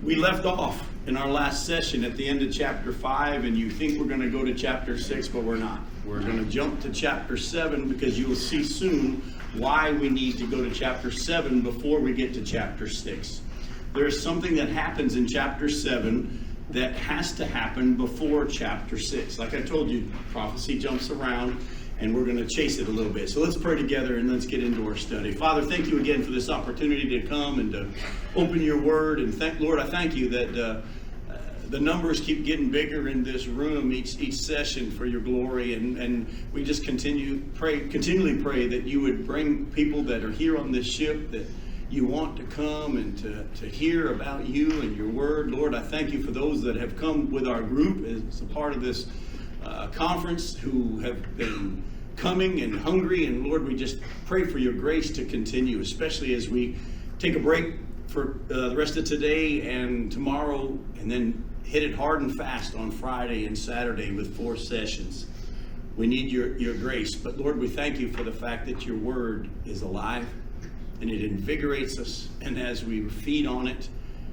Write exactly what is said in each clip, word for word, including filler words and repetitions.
We left off in our last session at the end of chapter five, and you think we're going to go to chapter six, but we're not. We're going to jump to chapter seven because you will see soon why we need to go to chapter seven before we get to chapter six. There is something that happens in chapter seven that has to happen before chapter six. Like I told you, prophecy jumps around, and we're going to chase it a little bit. So let's pray together and let's get into our study. Father, thank you again for this opportunity to come and to open your word. And thank, Lord, I thank you that uh, uh, the numbers keep getting bigger in this room each each session for your glory. And, and we just continue pray continually pray that you would bring people that are here on this ship that you want to come and to, to hear about you and your word. Lord, I thank you for those that have come with our group as a part of this uh, conference who have been coming and hungry. And Lord, we just pray for your grace to continue, especially as we take a break for uh, the rest of today and tomorrow, and then hit it hard and fast on Friday and Saturday with four sessions. We need your, your grace. But Lord, we thank you for the fact that your word is alive and it invigorates us. And as we feed on it,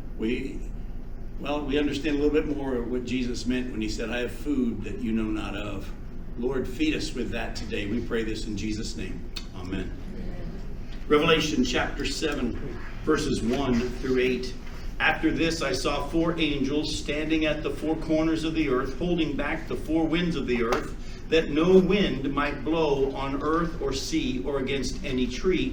we, well, we understand a little bit more what Jesus meant when he said, I have food that you know not of. Lord, feed us with that today. We pray this in Jesus' name. Amen. Amen. Revelation chapter seven, verses one through eight. After this, I saw four angels standing at the four corners of the earth, holding back the four winds of the earth, that no wind might blow on earth or sea or against any tree.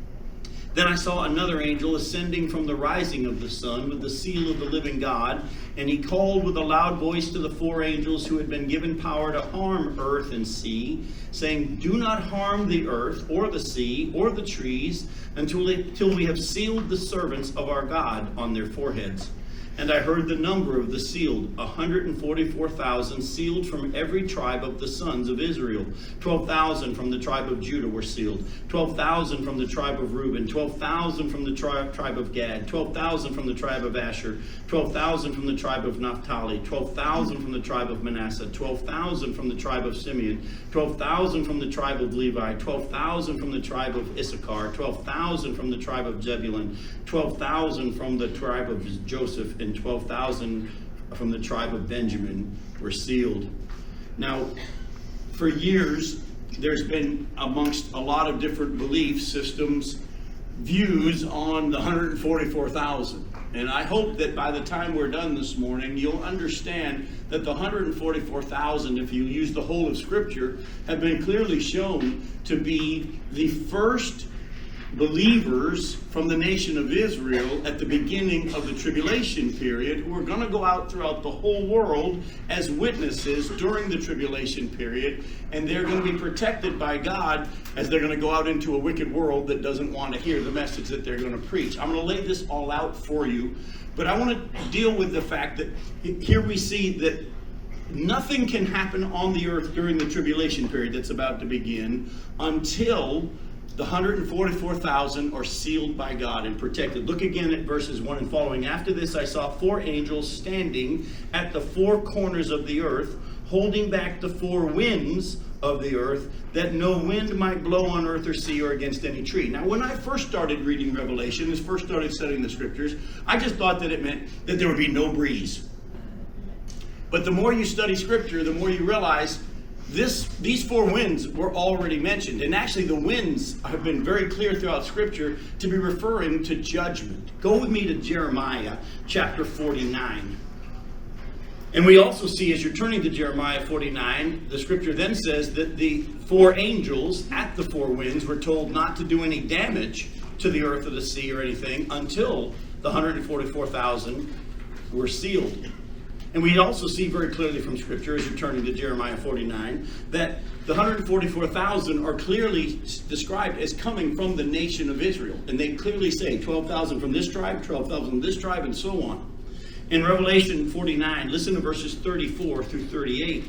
Then I saw another angel ascending from the rising of the sun with the seal of the living God, and he called with a loud voice to the four angels who had been given power to harm earth and sea, saying, do not harm the earth or the sea or the trees until, they, until we have sealed the servants of our God on their foreheads. And I heard the number of the sealed, one hundred forty-four thousand, sealed from every tribe of the sons of Israel. twelve thousand from the tribe of Judah were sealed. twelve thousand from the tribe of Reuben. twelve thousand from the tri- tribe of Gad. twelve thousand from the tribe of Asher. twelve thousand from the tribe of Naphtali. twelve thousand from the tribe of Manasseh. twelve thousand from the tribe of Simeon. twelve thousand from the tribe of Levi. twelve thousand from the tribe of Issachar. twelve thousand from the tribe of Zebulun. twelve thousand from the tribe of Joseph. And twelve thousand from the tribe of Benjamin were sealed. Now, for years, there's been amongst a lot of different belief systems, views on the one hundred forty-four thousand. And I hope that by the time we're done this morning, you'll understand that the one hundred forty-four thousand, if you use the whole of Scripture, have been clearly shown to be the first believers from the nation of Israel at the beginning of the tribulation period, who are going to go out throughout the whole world as witnesses during the tribulation period, and they're going to be protected by God as they're going to go out into a wicked world that doesn't want to hear the message that they're going to preach. I'm going to lay this all out for you, but I want to deal with the fact that here we see that nothing can happen on the earth during the tribulation period that's about to begin until the one hundred forty-four thousand are sealed by God and protected. Look again at verses one and following. After this, I saw four angels standing at the four corners of the earth, holding back the four winds of the earth, that no wind might blow on earth or sea or against any tree. Now, when I first started reading Revelation, and first started studying the Scriptures, I just thought that it meant that there would be no breeze. But the more you study Scripture, the more you realize This, these four winds were already mentioned. And actually the winds have been very clear throughout Scripture to be referring to judgment. Go with me to Jeremiah chapter forty-nine. And we also see, as you're turning to Jeremiah forty-nine, the Scripture then says that the four angels at the four winds were told not to do any damage to the earth or the sea or anything until the one hundred forty-four thousand were sealed. And we also see very clearly from Scripture, as you're turning to Jeremiah forty-nine, that the one hundred forty-four thousand are clearly described as coming from the nation of Israel. And they clearly say twelve thousand from this tribe, twelve thousand from this tribe, and so on. In Revelation forty-nine, listen to verses thirty-four through thirty-eight.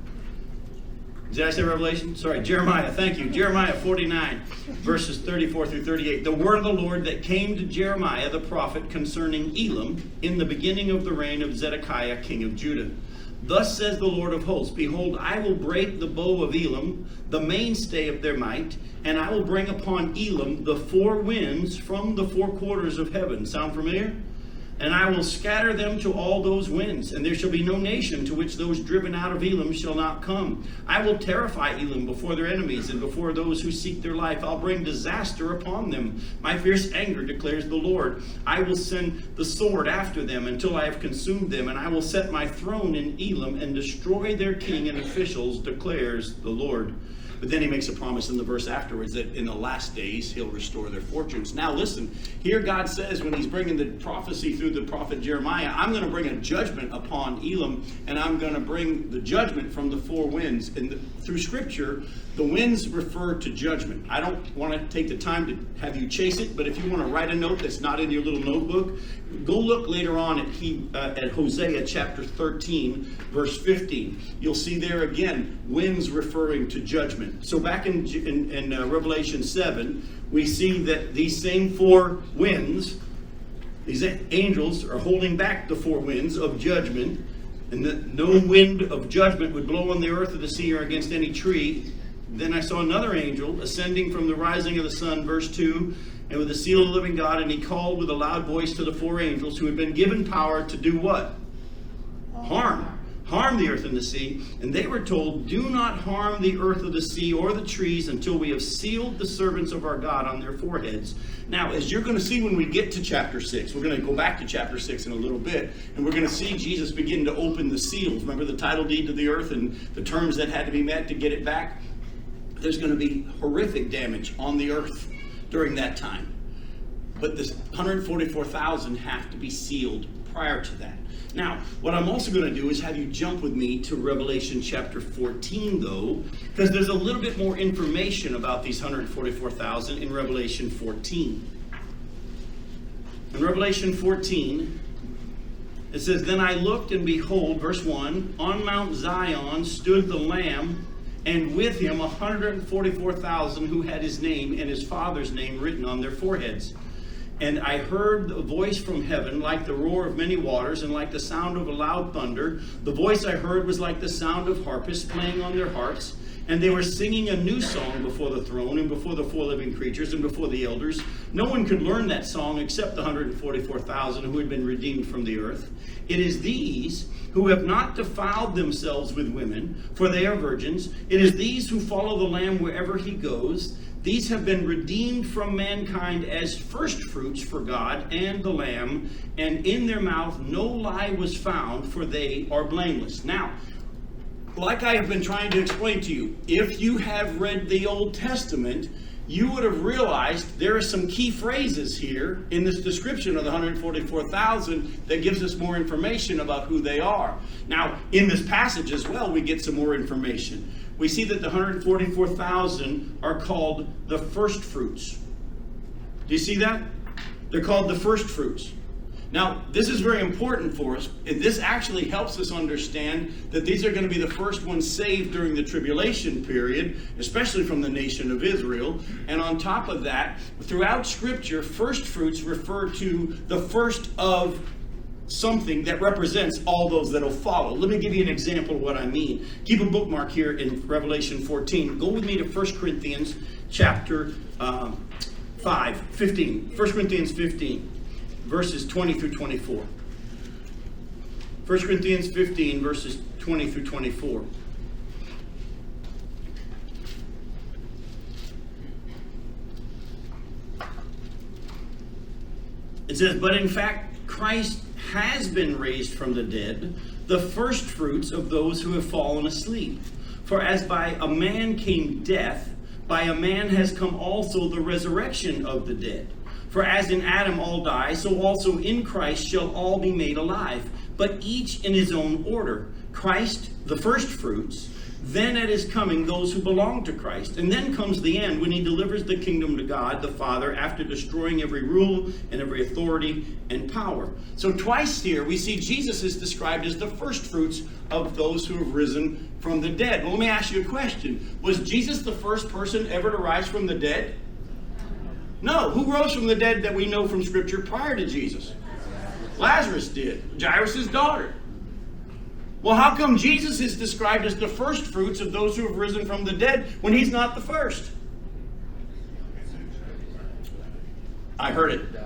Did I say Revelation? Sorry, Jeremiah, thank you. Jeremiah forty-nine, verses thirty-four through thirty-eight. The word of the Lord that came to Jeremiah the prophet concerning Elam in the beginning of the reign of Zedekiah, king of Judah. Thus says the Lord of hosts, behold, I will break the bow of Elam, the mainstay of their might, and I will bring upon Elam the four winds from the four quarters of heaven. Sound familiar? And I will scatter them to all those winds, and there shall be no nation to which those driven out of Elam shall not come. I will terrify Elam before their enemies, and before those who seek their life. I'll bring disaster upon them. My fierce anger declares the Lord. I will send the sword after them until I have consumed them, and I will set my throne in Elam and destroy their king and officials, declares the Lord. But then he makes a promise in the verse afterwards that in the last days he'll restore their fortunes. Now listen, here God says when he's bringing the prophecy through the prophet Jeremiah, I'm going to bring a judgment upon Elam, and I'm going to bring the judgment from the four winds. And the, through Scripture, the winds refer to judgment. I don't want to take the time to have you chase it, but if you want to write a note that's not in your little notebook, go look later on at, he, uh, at Hosea chapter thirteen, verse fifteen. You'll see there again, winds referring to judgment. So back in, in, in uh, Revelation seven, we see that these same four winds, these angels are holding back the four winds of judgment, and that no wind of judgment would blow on the earth or the sea or against any tree. Then I saw another angel ascending from the rising of the sun, verse two, and with the seal of the living God, and he called with a loud voice to the four angels who had been given power to do what? Harm. Harm the earth and the sea. And they were told, do not harm the earth or the sea or the trees until we have sealed the servants of our God on their foreheads. Now, as you're going to see when we get to chapter six, we're going to go back to chapter six in a little bit, and we're going to see Jesus begin to open the seals. Remember the title deed to the earth and the terms that had to be met to get it back? There's going to be horrific damage on the earth during that time. But this one hundred forty-four thousand have to be sealed prior to that. Now, what I'm also going to do is have you jump with me to Revelation chapter fourteen, though, because there's a little bit more information about these one hundred forty-four thousand in Revelation fourteen. In Revelation fourteen, it says, Then I looked, and behold, verse one, on Mount Zion stood the Lamb, and with him one hundred forty-four thousand who had his name and his Father's name written on their foreheads. And I heard a voice from heaven like the roar of many waters and like the sound of a loud thunder. The voice I heard was like the sound of harpists playing on their harps. And they were singing a new song before the throne and before the four living creatures and before the elders. No one could learn that song except the one hundred forty-four thousand who had been redeemed from the earth. It is these who have not defiled themselves with women, for they are virgins. It is these who follow the Lamb wherever he goes. These have been redeemed from mankind as first fruits for God and the Lamb, and in their mouth no lie was found, for they are blameless. Now, like I have been trying to explain to you, if you have read the Old Testament, you would have realized there are some key phrases here in this description of the one hundred forty-four thousand that gives us more information about who they are. Now, in this passage as well, we get some more information. We see that the one hundred forty-four thousand are called the first fruits. Do you see that? They're called the first fruits. Now, this is very important for us. This actually helps us understand that these are going to be the first ones saved during the tribulation period, especially from the nation of Israel. And on top of that, throughout Scripture, first fruits refer to the first of something that represents all those that will follow. Let me give you an example of what I mean. Keep a bookmark here in Revelation fourteen. Go with me to First Corinthians chapter uh, five, fifteen. First Corinthians fifteen, verses twenty through twenty-four. First Corinthians fifteen, verses twenty through twenty-four. It says, But in fact, Christ has been raised from the dead, the first fruits of those who have fallen asleep. For as by a man came death, by a man has come also the resurrection of the dead. For as in Adam all die, so also in Christ shall all be made alive, but each in his own order. Christ, the first fruits, then at his coming those who belong to Christ. And then comes the end, when he delivers the kingdom to God the Father, after destroying every rule and every authority and power. So twice here we see Jesus is described as the first fruits of those who have risen from the dead. Well, let me ask you a question. Was Jesus the first person ever to rise from the dead? No. Who rose from the dead that we know from Scripture prior to Jesus? Lazarus did. Jairus' daughter. Well, how come Jesus is described as the first fruits of those who have risen from the dead when he's not the first? I heard it.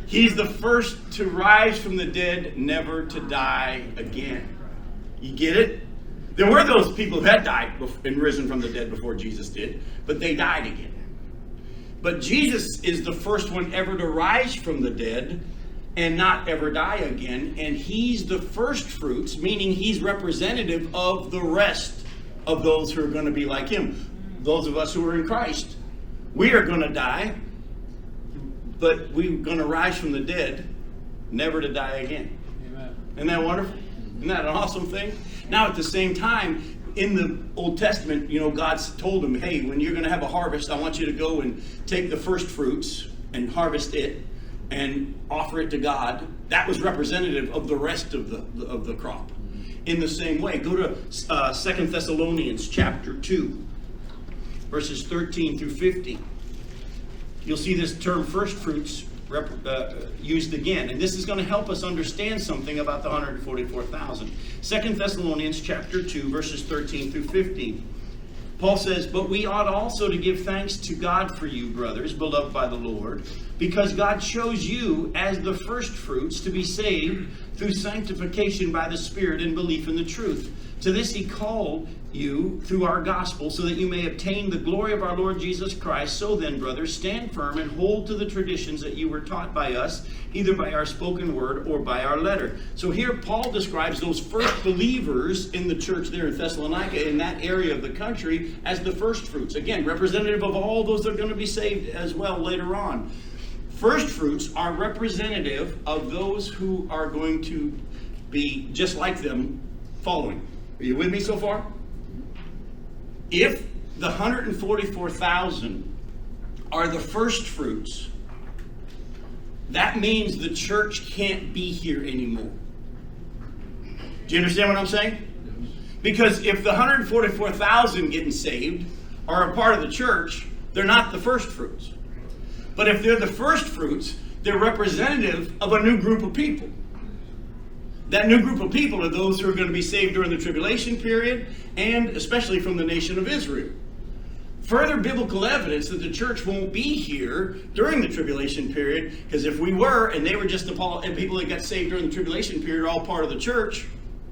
He's the first to rise from the dead, never to die again. You get it? There were those people who had died and risen from the dead before Jesus did, but they died again. But Jesus is the first one ever to rise from the dead and not ever die again. And he's the first fruits, meaning he's representative of the rest of those who are going to be like him. Those of us who are in Christ. We are going to die, but we're going to rise from the dead, never to die again. Amen. Isn't that wonderful? Isn't that an awesome thing? Now, at the same time, in the Old Testament, you know, God's told them, hey, when you're going to have a harvest, I want you to go and take the first fruits and harvest it and offer it to God. That was representative of the rest of the of the crop. In the same way, go to uh, Second Thessalonians chapter two, verses thirteen through fifteen. You'll see this term first fruits rep, uh, used again. And this is going to help us understand something about the one hundred forty-four thousand. Second Thessalonians chapter two, verses thirteen through fifteen. Paul says, but we ought also to give thanks to God for you, brothers, beloved by the Lord, because God chose you as the first fruits to be saved through sanctification by the Spirit and belief in the truth. To this he called you through our gospel, so that you may obtain the glory of our Lord Jesus Christ. So then, brothers, stand firm and hold to the traditions that you were taught by us, either by our spoken word or by our letter. So here Paul describes those first believers in the church there in Thessalonica, in that area of the country, as the first fruits. Again, representative of all those that are going to be saved as well later on. First fruits are representative of those who are going to be just like them following. Are you with me so far? If the one hundred forty-four thousand are the first fruits, that means the church can't be here anymore. Do you understand what I'm saying? Because if the one hundred forty-four thousand getting saved are a part of the church, they're not the first fruits. But if they're the first fruits, they're representative of a new group of people. That new group of people are those who are going to be saved during the tribulation period, and especially from the nation of Israel. Further biblical evidence that the church won't be here during the tribulation period, because if we were, and they were just the people that got saved during the tribulation period, all part of the church,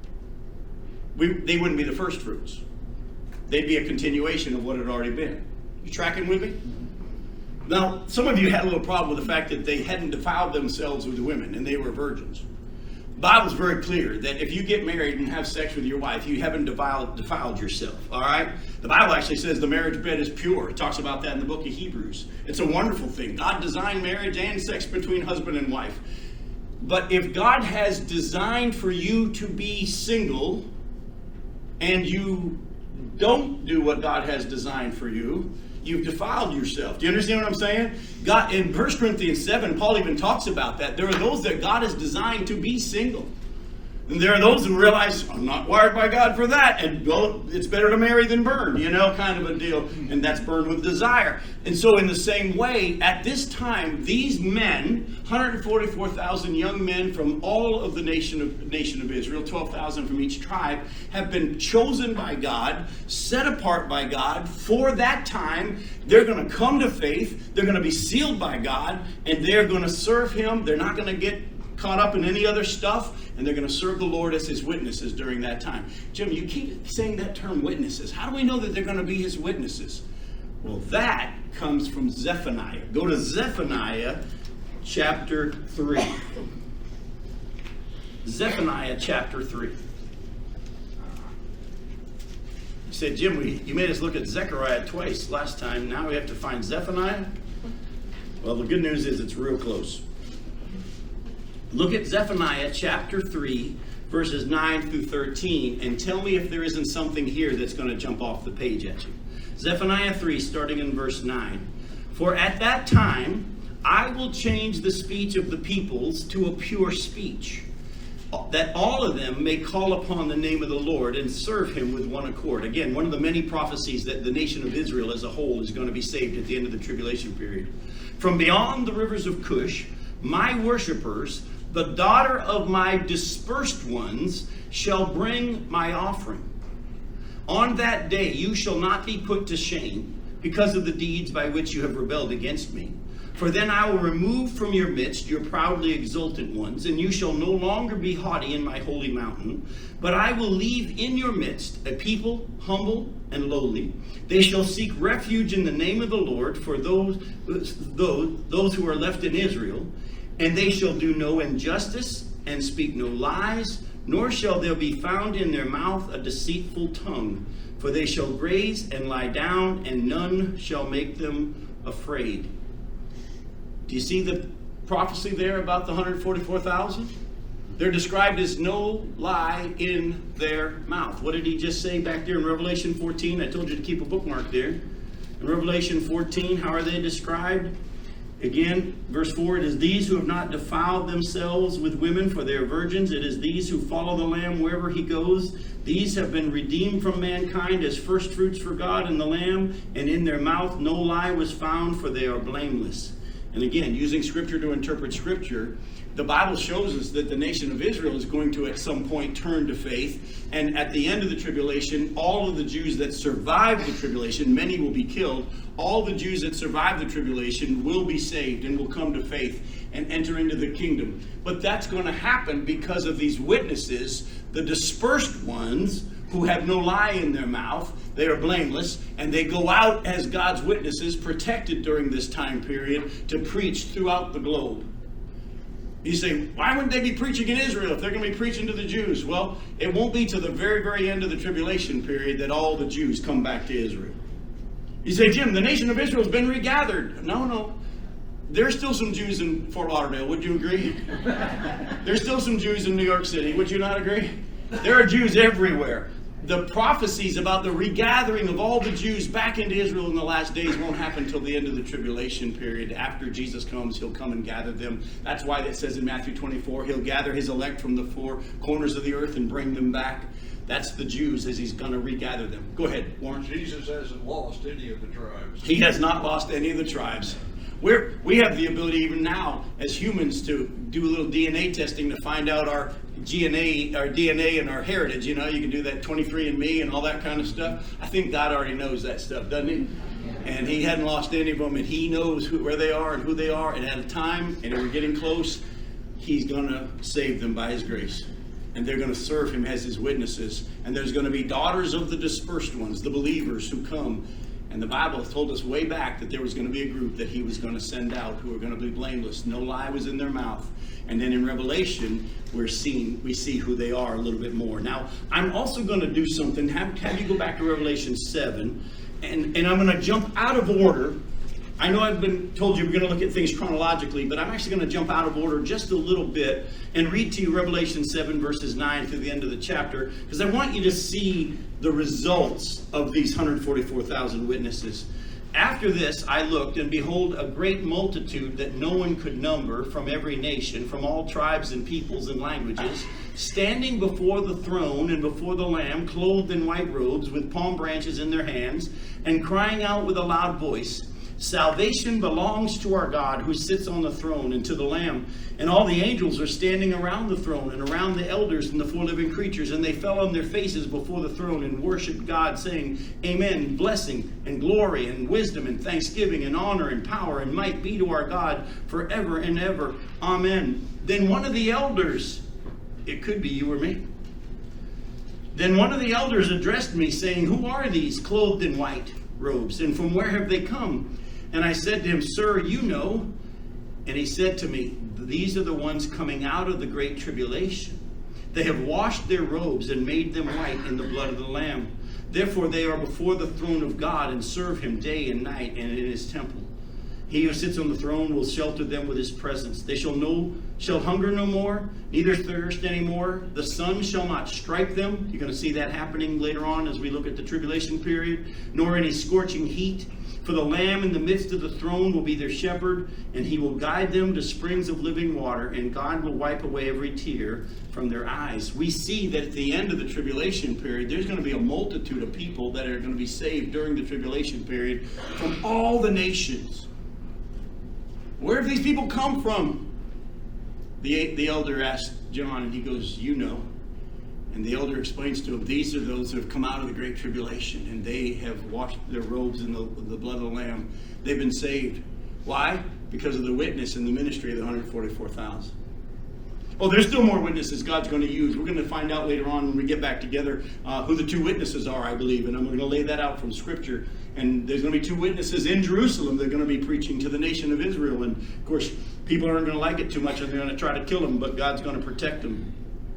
we, they wouldn't be the first fruits. They'd be a continuation of what had already been. You tracking with me? Now, some of you had a little problem with the fact that they hadn't defiled themselves with the women, and they were virgins. The Bible's very clear that if you get married and have sex with your wife, you haven't defiled, defiled yourself, all right? The Bible actually says the marriage bed is pure. It talks about that in the book of Hebrews. It's a wonderful thing. God designed marriage and sex between husband and wife. But if God has designed for you to be single and you don't do what God has designed for you, you've defiled yourself. Do you understand what I'm saying? God, in First Corinthians seven, Paul even talks about that. There are those that God has designed to be single. And there are those who realize, I'm not wired by God for that. And well, it's better to marry than burn, you know, kind of a deal. And that's burned with desire. And so in the same way, at this time, these men, one hundred forty-four thousand young men from all of the nation of, nation of Israel, twelve thousand from each tribe, have been chosen by God, set apart by God for that time. They're going to come to faith. They're going to be sealed by God. And they're going to serve Him. They're not going to get caught up in any other stuff, and they're going to serve the Lord as His witnesses during that time. Jim, you keep saying that term witnesses. How do we know that they're going to be His witnesses? Well, that comes from Zephaniah. Go to Zephaniah chapter three. Zephaniah chapter three. You said, Jim, we, you made us look at Zechariah twice last time. Now we have to find Zephaniah? Well, the good news is it's real close. Look at Zephaniah chapter three, verses nine through thirteen, and tell me if there isn't something here that's going to jump off the page at you. Zephaniah three, starting in verse nine. For at that time I will change the speech of the peoples to a pure speech, that all of them may call upon the name of the Lord and serve Him with one accord. Again, one of the many prophecies that the nation of Israel as a whole is going to be saved at the end of the tribulation period. From beyond the rivers of Cush, my worshipers, the daughter of my dispersed ones, shall bring my offering. On that day you shall not be put to shame because of the deeds by which you have rebelled against me. For then I will remove from your midst your proudly exultant ones, and you shall no longer be haughty in my holy mountain. But I will leave in your midst a people humble and lowly. They shall seek refuge in the name of the Lord for those, those, those who are left in Israel. And they shall do no injustice and speak no lies, nor shall there be found in their mouth a deceitful tongue. For they shall graze and lie down, and none shall make them afraid. Do you see the prophecy there about the one hundred forty-four thousand? They're described as no lie in their mouth. What did he just say back there in Revelation fourteen? I told you to keep a bookmark there. In Revelation fourteen, how are they described? Again, verse four, it is these who have not defiled themselves with women, for they are virgins. It is these who follow the Lamb wherever he goes. These have been redeemed from mankind as first fruits for God and the Lamb, and in their mouth no lie was found, for they are blameless. And again, using Scripture to interpret Scripture, the Bible shows us that the nation of Israel is going to at some point turn to faith. And at the end of the tribulation, all of the Jews that survive the tribulation, many will be killed. All the Jews that survive the tribulation will be saved and will come to faith and enter into the kingdom. But that's going to happen because of these witnesses, the dispersed ones who have no lie in their mouth. They are blameless, and they go out as God's witnesses, protected during this time period, to preach throughout the globe. You say, why wouldn't they be preaching in Israel if they're going to be preaching to the Jews? Well, it won't be to the very, very end of the tribulation period that all the Jews come back to Israel. You say, Jim, the nation of Israel has been regathered. No, no. There's still some Jews in Fort Lauderdale. Would you agree? There's still some Jews in New York City. Would you not agree? There are Jews everywhere. The prophecies about the regathering of all the Jews back into Israel in the last days won't happen until the end of the tribulation period. After Jesus comes, he'll come and gather them. That's why it says in Matthew twenty-four, he'll gather his elect from the four corners of the earth and bring them back. That's the Jews as he's going to regather them. Go ahead, Warren. Jesus hasn't lost any of the tribes. He has not lost any of the tribes. We're, we have the ability even now as humans to do a little D N A testing to find out our G N A, our D N A and our heritage. You know, you can do that twenty-three and me and all that kind of stuff. I think God already knows that stuff, doesn't he? And he hadn't lost any of them, and he knows who, where they are and who they are. And at a time, and we're getting close, he's going to save them by his grace. And they're going to serve him as his witnesses. And there's going to be daughters of the dispersed ones, the believers who come. And the Bible told us way back that there was going to be a group that he was going to send out who were going to be blameless. No lie was in their mouth. And then in Revelation, we're seeing, we see who they are a little bit more. Now, I'm also going to do something. Have, have you go back to Revelation seven. And, and I'm going to jump out of order. I know I've been told you we're going to look at things chronologically, but I'm actually going to jump out of order just a little bit and read to you Revelation seven, verses nine through the end of the chapter, because I want you to see the results of these one hundred forty-four thousand witnesses. After this, I looked, and behold, a great multitude that no one could number, from every nation, from all tribes and peoples and languages, standing before the throne and before the Lamb, clothed in white robes, with palm branches in their hands, and crying out with a loud voice, "Salvation belongs to our God who sits on the throne and to the Lamb." And all the angels are standing around the throne and around the elders and the four living creatures. And they fell on their faces before the throne and worshiped God, saying, "Amen. Blessing and glory and wisdom and thanksgiving and honor and power and might be to our God forever and ever. Amen." Then one of the elders, it could be you or me. Then one of the elders addressed me, saying, "Who are these clothed in white robes, and from where have they come?" And I said to him, "Sir, you know." And he said to me, "These are the ones coming out of the great tribulation. They have washed their robes and made them white in the blood of the Lamb. Therefore they are before the throne of God and serve him day and night and in his temple. He who sits on the throne will shelter them with his presence. They shall no shall hunger no more, neither thirst any more. The sun shall not strike them." You're going to see that happening later on as we look at the tribulation period. "Nor any scorching heat. For the Lamb in the midst of the throne will be their shepherd, and he will guide them to springs of living water, and God will wipe away every tear from their eyes." We see that at the end of the tribulation period, there's going to be a multitude of people that are going to be saved during the tribulation period from all the nations. Where have these people come from? The, the elder asked John, and he goes, "You know." And the elder explains to him, "These are those who have come out of the great tribulation, and they have washed their robes in the, the blood of the Lamb. They've been saved. Why? Because of the witness and the ministry of the one hundred forty-four thousand. Oh, there's still more witnesses God's going to use. We're going to find out later on when we get back together uh, who the two witnesses are, I believe. And I'm going to lay that out from Scripture. And there's going to be two witnesses in Jerusalem. They're going to be preaching to the nation of Israel. And, of course, people aren't going to like it too much and they're going to try to kill them, but God's going to protect them.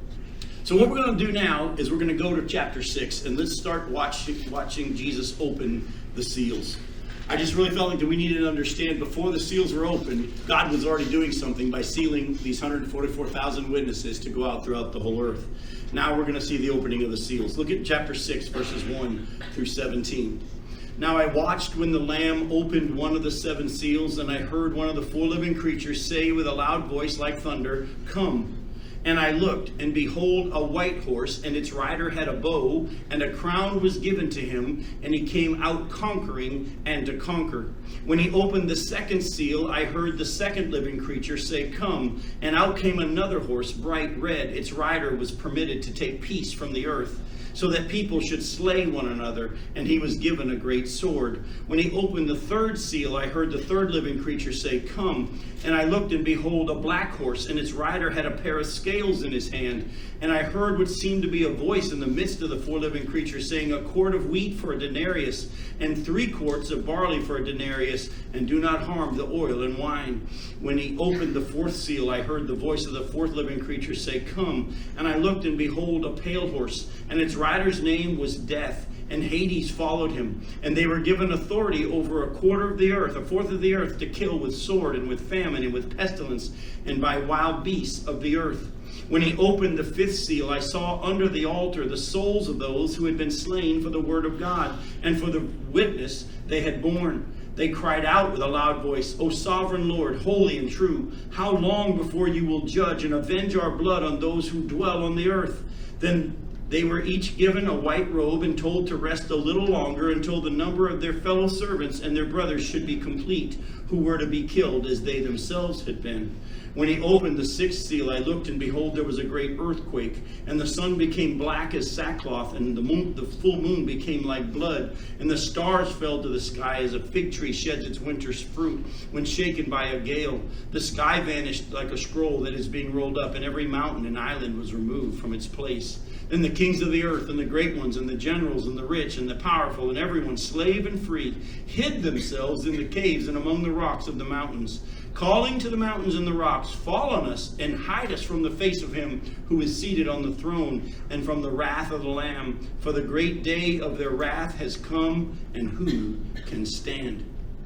So what we're going to do now is we're going to go to chapter six. And let's start watch, watching Jesus open the seals. I just really felt like that we needed to understand before the seals were opened, God was already doing something by sealing these one hundred forty-four thousand witnesses to go out throughout the whole earth. Now we're going to see the opening of the seals. Look at chapter six, verses one through seventeen. Now I watched when the Lamb opened one of the seven seals, and I heard one of the four living creatures say with a loud voice like thunder, "Come." And I looked, and behold, a white horse, and its rider had a bow, and a crown was given to him, and he came out conquering and to conquer. When he opened the second seal, I heard the second living creature say, "Come." And out came another horse, bright red. Its rider was permitted to take peace from the earth, so that people should slay one another, and he was given a great sword. When he opened the third seal, I heard the third living creature say, "Come." And I looked, and behold, a black horse, and its rider had a pair of scales in his hand. And I heard what seemed to be a voice in the midst of the four living creatures, saying, "A quart of wheat for a denarius, and three quarts of barley for a denarius, and do not harm the oil and wine." When he opened the fourth seal, I heard the voice of the fourth living creature say, "Come." And I looked, and behold, a pale horse, and its rider's name was Death, and Hades followed him. And they were given authority over a quarter of the earth, a fourth of the earth, to kill with sword, and with famine, and with pestilence, and by wild beasts of the earth. When he opened the fifth seal, I saw under the altar the souls of those who had been slain for the word of God, and for the witness they had borne. They cried out with a loud voice, "O sovereign Lord, holy and true, how long before you will judge and avenge our blood on those who dwell on the earth?" Then they were each given a white robe and told to rest a little longer until the number of their fellow servants and their brothers should be complete, who were to be killed as they themselves had been. When he opened the sixth seal, I looked, and behold, there was a great earthquake, and the sun became black as sackcloth, and the moon, the full moon became like blood, and the stars fell to the sky as a fig tree sheds its winter's fruit when shaken by a gale. The sky vanished like a scroll that is being rolled up, and every mountain and island was removed from its place. Then the kings of the earth, and the great ones, and the generals, and the rich, and the powerful, and everyone, slave and free, hid themselves in the caves and among the rocks of the mountains, calling to the mountains and the rocks, "Fall on us, and hide us from the face of him who is seated on the throne, and from the wrath of the Lamb. For the great day of their wrath has come, and who can stand?"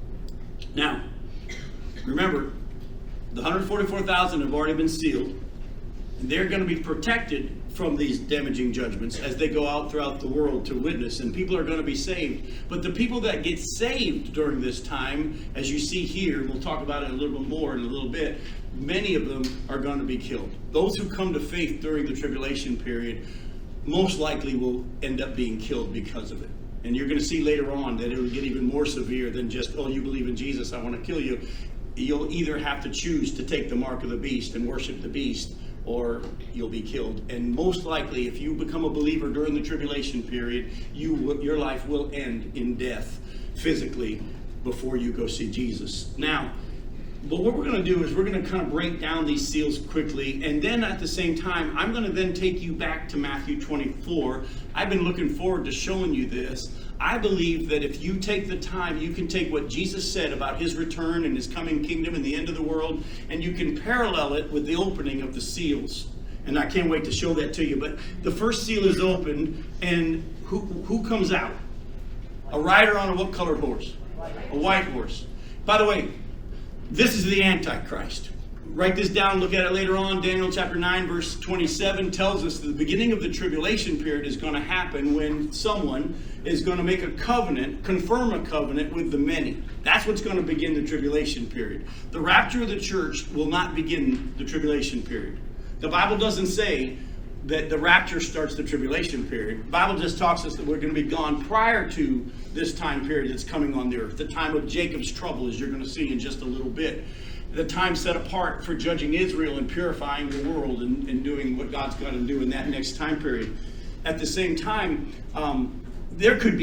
Now, remember, the one hundred forty-four thousand have already been sealed, and they're going to be protected from these damaging judgments as they go out throughout the world to witness, and people are going to be saved. But the people that get saved during this time, as you see here, and we'll talk about it a little bit more in a little bit, many of them are going to be killed. Those who come to faith during the tribulation period most likely will end up being killed because of it. And you're going to see later on that it will get even more severe than just, "Oh, you believe in Jesus, I want to kill you." You'll either have to choose to take the mark of the beast and worship the beast, or you'll be killed. And most likely, if you become a believer during the tribulation period, you your life will end in death physically before you go see Jesus. Now, but what we're going to do is we're going to kind of break down these seals quickly, and then at the same time, I'm going to then take you back to Matthew twenty-four. I've been looking forward to showing you this. I believe that if you take the time, you can take what Jesus said about his return and his coming kingdom and the end of the world, and you can parallel it with the opening of the seals. And I can't wait to show that to you. But the first seal is opened, and who who comes out? A rider on a what colored horse? A white horse. By the way, this is the Antichrist. Write this down, look at it later on. Daniel chapter nine, verse twenty-seven tells us that the beginning of the tribulation period is going to happen when someone is going to make a covenant, confirm a covenant with the many. That's what's going to begin the tribulation period. The rapture of the church will not begin the tribulation period. The Bible doesn't say that the rapture starts the tribulation period. The Bible just talks us that we're going to be gone prior to this time period that's coming on the earth. The time of Jacob's trouble, as you're going to see in just a little bit. The time set apart for judging Israel and purifying the world and, and doing what God's going to do in that next time period. At the same time, um, there could be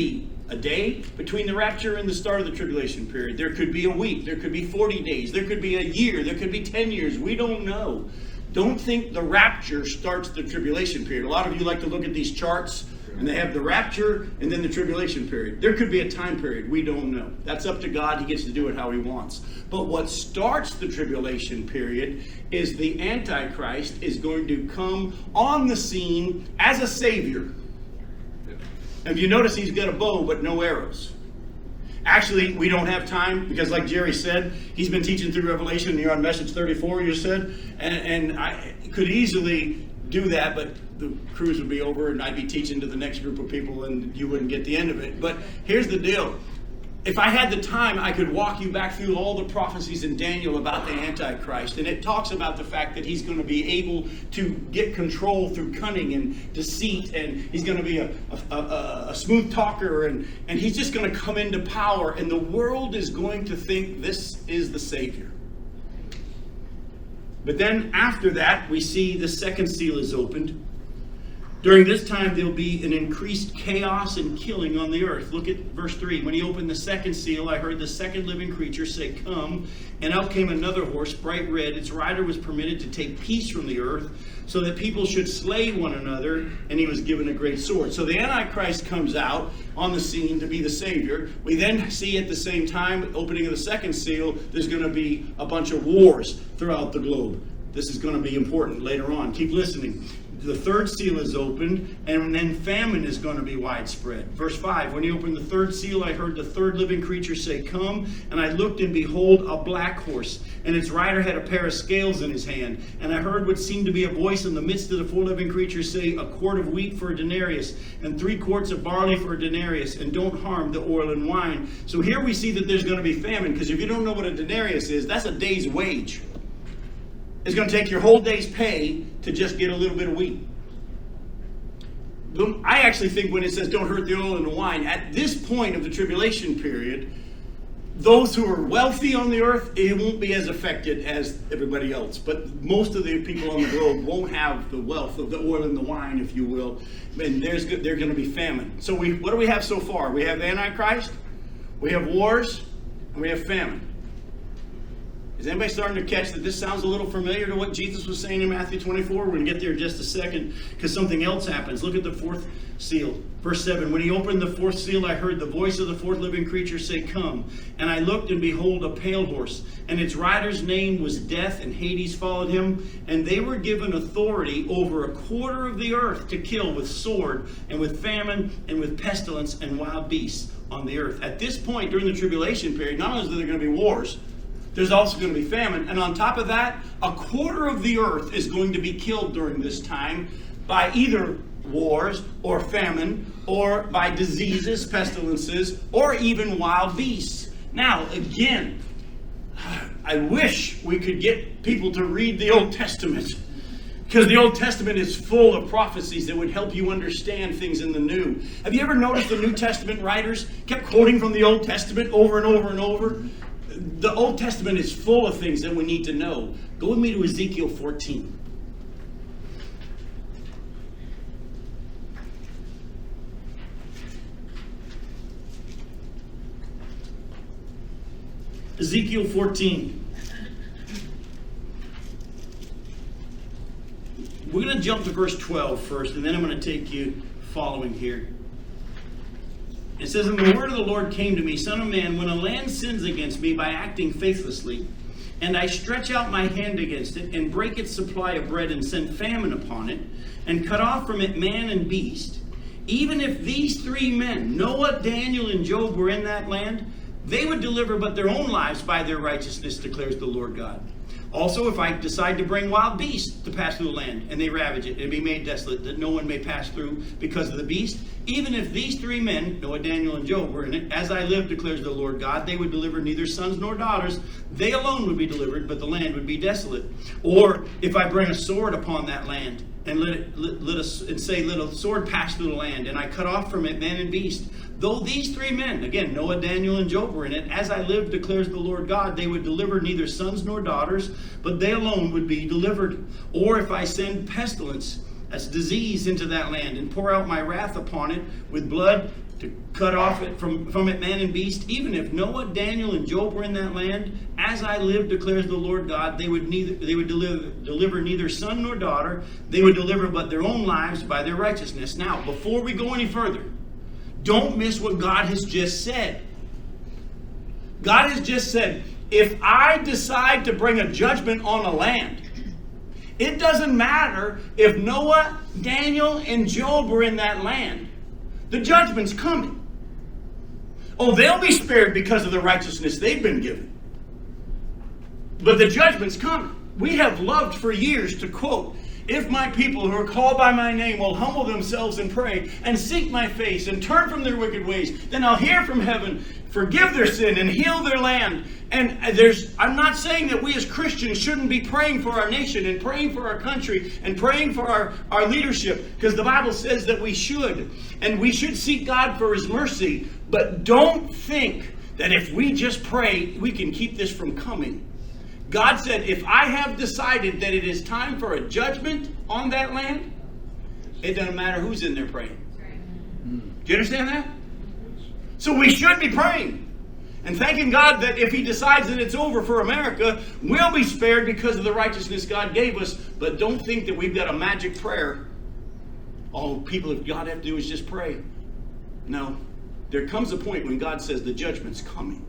a day between the rapture and the start of the tribulation period. There could be a week. There could be forty days. There could be a year. There could be ten years. We don't know. Don't think the rapture starts the tribulation period. A lot of you like to look at these charts and they have the rapture and then the tribulation period. There could be a time period. We don't know. That's up to God. He gets to do it how he wants. But what starts the tribulation period is the Antichrist is going to come on the scene as a savior. And you notice he's got a bow but no arrows. Actually, we don't have time because, like Jerry said, he's been teaching through Revelation. And you're on message thirty-four, you said, and, and I could easily do that, but the cruise would be over and I'd be teaching to the next group of people and you wouldn't get the end of it. But here's the deal. If I had the time, I could walk you back through all the prophecies in Daniel about the Antichrist. And it talks about the fact that he's going to be able to get control through cunning and deceit. And he's going to be a, a, a, a smooth talker. And, and he's just going to come into power. And the world is going to think this is the Savior. But then after that, we see the second seal is opened. During this time, there'll be an increased chaos and killing on the earth. Look at verse three. When he opened the second seal, I heard the second living creature say, "Come." And out came another horse, bright red. Its rider was permitted to take peace from the earth, so that people should slay one another, and he was given a great sword. So the Antichrist comes out on the scene to be the Savior. We then see at the same time, opening of the second seal, there's going to be a bunch of wars throughout the globe. This is going to be important later on. Keep listening. The third seal is opened, and then famine is going to be widespread. Verse five, when he opened the third seal, I heard the third living creature say, "Come." And I looked, and behold, a black horse, and its rider had a pair of scales in his hand. And I heard what seemed to be a voice in the midst of the four living creatures say, "A quart of wheat for a denarius, and three quarts of barley for a denarius, and don't harm the oil and wine." So here we see that there's going to be famine, because if you don't know what a denarius is, that's a day's wage. It's going to take your whole day's pay to just get a little bit of wheat. I actually think when it says don't hurt the oil and the wine, at this point of the tribulation period, those who are wealthy on the earth, it won't be as affected as everybody else. But most of the people on the globe won't have the wealth of the oil and the wine, if you will. And there's they're going to be famine. So we, what do we have so far? We have the Antichrist, we have wars, and we have famine. Is anybody starting to catch that this sounds a little familiar to what Jesus was saying in Matthew twenty-four? We're going to get there in just a second because something else happens. Look at the fourth seal. Verse seven, when he opened the fourth seal, I heard the voice of the fourth living creature say, "Come." And I looked, and behold, a pale horse. And its rider's name was Death, and Hades followed him. And they were given authority over a quarter of the earth to kill with sword, and with famine, and with pestilence, and wild beasts on the earth. At this point, during the tribulation period, not only is there going to be wars, there's also going to be famine. And on top of that, a quarter of the earth is going to be killed during this time by either wars or famine or by diseases, pestilences, or even wild beasts. Now, again, I wish we could get people to read the Old Testament, because the Old Testament is full of prophecies that would help you understand things in the New. Have you ever noticed the New Testament writers kept quoting from the Old Testament over and over and over? The Old Testament is full of things that we need to know. Go with me to Ezekiel fourteen. Ezekiel fourteen. We're going to jump to verse twelve first, and then I'm going to take you following here. It says, "And the word of the Lord came to me, Son of man, when a land sins against me by acting faithlessly, and I stretch out my hand against it, and break its supply of bread, and send famine upon it, and cut off from it man and beast, even if these three men, Noah, Daniel, and Job, were in that land, they would deliver but their own lives by their righteousness, declares the Lord God. Also, if I decide to bring wild beasts to pass through the land, and they ravage it, and be made desolate, that no one may pass through because of the beast, even if these three men, Noah, Daniel, and Job, were in it, as I live, declares the Lord God, they would deliver neither sons nor daughters. They alone would be delivered, but the land would be desolate. Or if I bring a sword upon that land, and let it let, let us and say, let a sword pass through the land, and I cut off from it man and beast, though these three men, again, Noah, Daniel, and Job were in it, as I live, declares the Lord God, they would deliver neither sons nor daughters, but they alone would be delivered. Or if I send pestilence that's disease, into that land, and pour out my wrath upon it with blood, to cut off it from, from it man and beast. Even if Noah, Daniel, and Job were in that land, as I live, declares the Lord God, they would neither they would deliver, deliver neither son nor daughter. They would deliver but their own lives by their righteousness. Now, before we go any further, don't miss what God has just said. God has just said, if I decide to bring a judgment on a land, it doesn't matter if Noah, Daniel, and Job were in that land. The judgment's coming. Oh, they'll be spared because of the righteousness they've been given. But the judgment's coming. We have loved for years to quote, if my people who are called by my name will humble themselves and pray and seek my face and turn from their wicked ways, then I'll hear from heaven, forgive their sin and heal their land. And there's, I'm not saying that we as Christians shouldn't be praying for our nation and praying for our country and praying for our, our leadership, because the Bible says that we should. And we should seek God for His mercy. But don't think that if we just pray, we can keep this from coming. God said, if I have decided that it is time for a judgment on that land, it doesn't matter who's in there praying. Do you understand that? So we should be praying and thanking God that if He decides that it's over for America, we'll be spared because of the righteousness God gave us. But don't think that we've got a magic prayer. All people of God have to do is just pray. No. There comes a point when God says the judgment's coming.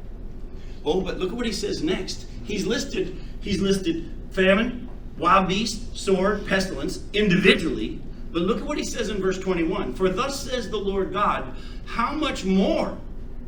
Oh, but look at what He says next. He's listed, he's listed famine, wild beast, sword, pestilence, individually. But look at what He says in verse twenty-one. For thus says the Lord God, how much more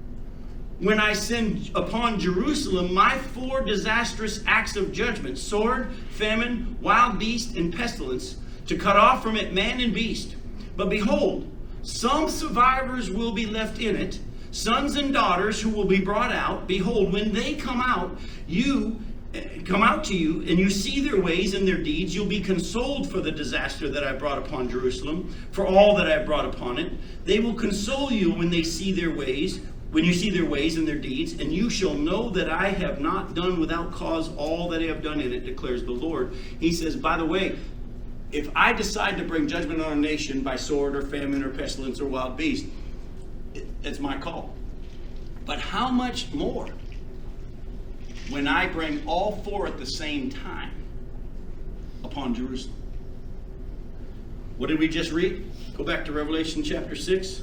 when I send upon Jerusalem my four disastrous acts of judgment, sword, famine, wild beast, and pestilence, to cut off from it man and beast. But behold, some survivors will be left in it, sons and daughters who will be brought out. Behold, when they come out, you come out to you, and you see their ways and their deeds, you'll be consoled for the disaster that I brought upon Jerusalem, for all that I brought upon it. They will console you when they see their ways, when you see their ways and their deeds, and you shall know that I have not done without cause all that I have done in it, declares the Lord. He says, by the way, if I decide to bring judgment on a nation by sword or famine or pestilence or wild beast, it's my call. But how much more when I bring all four at the same time upon Jerusalem? What did we just read? Go back to Revelation chapter six.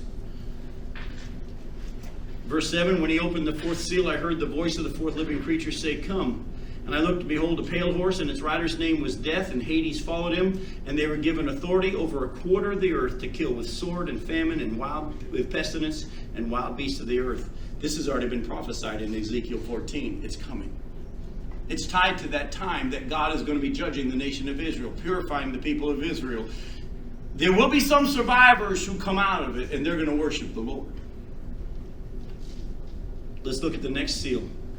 Verse seven, when He opened the fourth seal, I heard the voice of the fourth living creature say, come. And I looked, to behold, a pale horse, and its rider's name was Death, and Hades followed him. And they were given authority over a quarter of the earth to kill with sword and famine and wild, with pestilence and wild beasts of the earth. This has already been prophesied in Ezekiel fourteen. It's coming. It's tied to that time that God is going to be judging the nation of Israel, purifying the people of Israel. There will be some survivors who come out of it, and they're going to worship the Lord. Let's look at the next seal.